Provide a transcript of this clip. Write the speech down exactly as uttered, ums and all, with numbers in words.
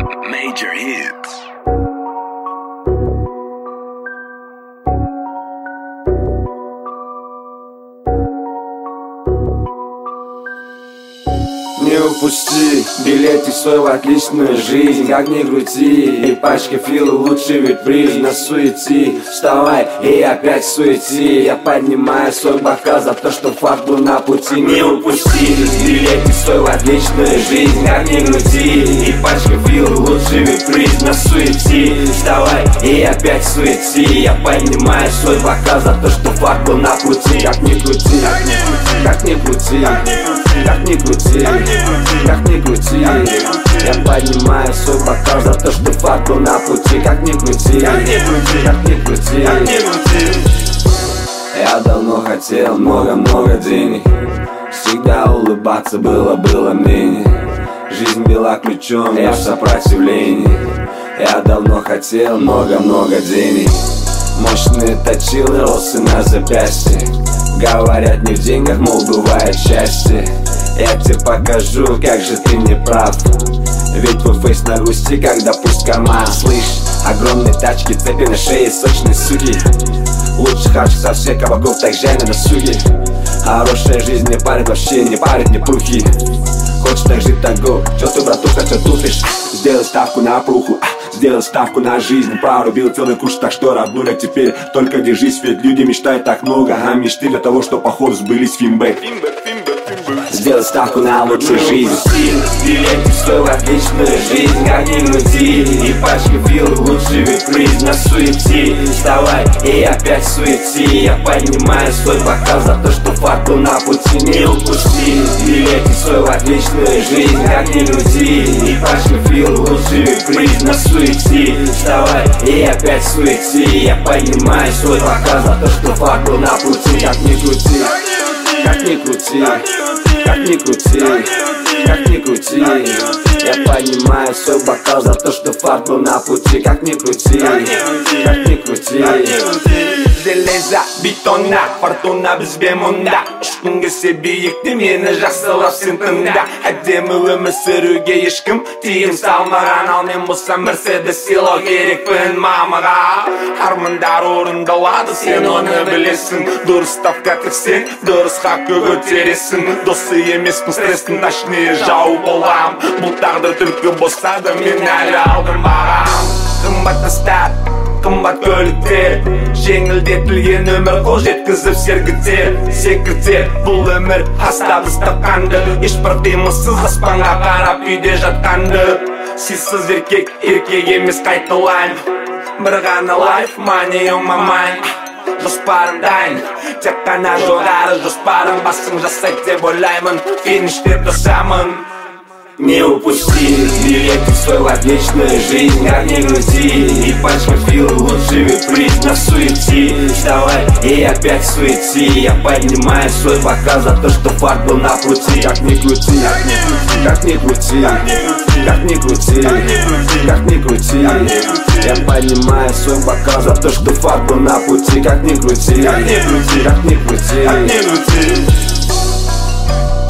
Major hits. Не упусти билетик свой в отличную жизнь. Как ни крути, и пачка фила лучше ведь приз. На суети, вставай и опять суети. Я поднимаю свой бокал за то, что факт был на пути. Не упусти билетик свой в отличную жизнь. Как ни крути, и пачка фила лучше ведь приз. На суети, вставай и опять суети. Я поднимаю свой бокал за то, что факт был на пути. Как ни крути, как ни крути, как ни крути, как ни крути, я поднимаю свой бокал за то, что факт был на пути. Как ни крути, как ни крути, я давно хотел много-много денег. Всегда улыбаться было-было мнение. Жизнь била ключом, я в сопротивлении. Я давно хотел много-много денег. Мощные точилы, росы на запястье. Говорят, не в деньгах, мол, бывает счастье. Я тебе покажу, как же ты не прав. Ведь твой фейс на грусти, когда пусть команд. Слышь, огромные тачки, цепи на шее, сочные суки. Лучше харчик со всех кабаков, так жаль на досуге. Хорошая жизнь не парит вообще, не парит ни прухи. Хочешь так жить, так го, чё ты, братуха, чё тупишь? Сделай ставку на пруху, сделай ставку на жизнь. Порубил целый куш, так что рабуля теперь только держись. Ведь люди мечтают так много, а мечты для того, что поход сбылись. Фимбэк. Сделай ставку на лучшую жизнь. Билетик свой в отличную жизнь. Как ни крути, и пачка фил лучше ведь приз. На суети, вставай и опять суети. Я поднимаю свой бокал за то, что факт был на пути. Не упусти билетик свой в отличную жизнь. Как ни крути, и пачка фил лучше ведь приз. На суети, вставай и опять суети. Я поднимаю свой бокал за то, что факт был на пути. Как ни крути, как ни крути, как ни крути, как ни крути, я поднимаю свой бокал за то, что факт был на пути. Как ни крути, как ни крути. Железо, бетонна, фортуна бізбе мұнда. Ұшқынғысы биікті мені жақсылап сен тыңда. Әдемі өмір сүруге ешкім тыйым салмаған. Ал мен болсам Мерседес сыйлау керекпін мамаға. Армандар орындалады, сен оны білесің. Дұрыс ставка тірсең, дұрысқа көтересің. Досы емеспін, стресстің точнее жау болам. Бұл тағдыр түлкі болса да мен әлі алдым бағам. Қымбат тастар, қымбат көліктер, жеңілдетілген өмір қол жеткізіп сергітер. Секретер, бұл өмір астабыз тапқанды, ешбір қимылсыз аспанға қарап үйде жатқанды. Сізсіз еркек, еркек емес қайталайын. Бір ғана лайф, money on my mind. Жоспарым дайын, тек қана жоғары жоспарым. Басың жасайды деп ойлаймын, фиништеп жасамын. Не упусти билетик свой в отличную жизнь. Как ни крути, и пачка фил лучше ведь приз. На суети, вставай и опять суети. Я поднимаю свой бокал за то, что факт был на пути. Как ни крути, как ни крути, как ни крути, как ни крути, я поднимаю свой бокал за то, что факт был на пути. Как ни крути, как ни крути, как ни крути.